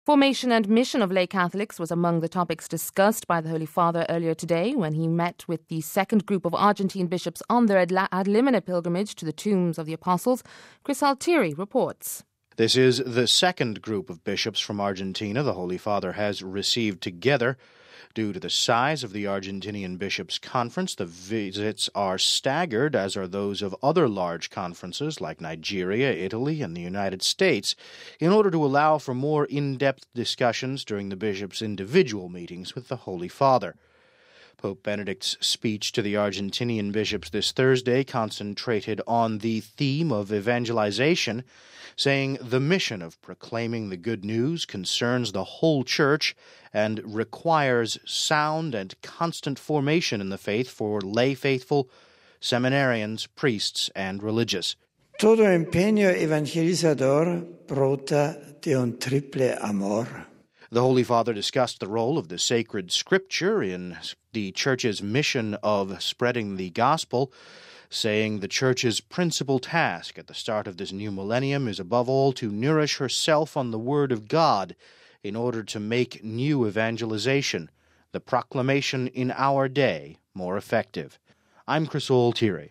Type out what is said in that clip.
Formation and mission of lay Catholics was among the topics discussed by the Holy Father earlier today when he met with the second group of Argentine bishops on their ad limina pilgrimage to the tombs of the apostles. Chris Altieri reports. This is the second group of bishops from Argentina the Holy Father has received together. Due to the size of the Argentinian Bishops' Conference, the visits are staggered, as are those of other large conferences like Nigeria, Italy, and the United States, in order to allow for more in-depth discussions during the bishops' individual meetings with the Holy Father. Pope Benedict's speech to the Argentinian bishops this Thursday concentrated on the theme of evangelization, saying the mission of proclaiming the good news concerns the whole Church and requires sound and constant formation in the faith for lay faithful, seminarians, priests, and religious. Todo empeño evangelizador brota de un triple amor. The Holy Father discussed the role of the sacred Scripture in the Church's mission of spreading the gospel, saying the Church's principal task at the start of this new millennium is above all to nourish herself on the Word of God in order to make new evangelization, the proclamation in our day, more effective. I'm Chris Altieri.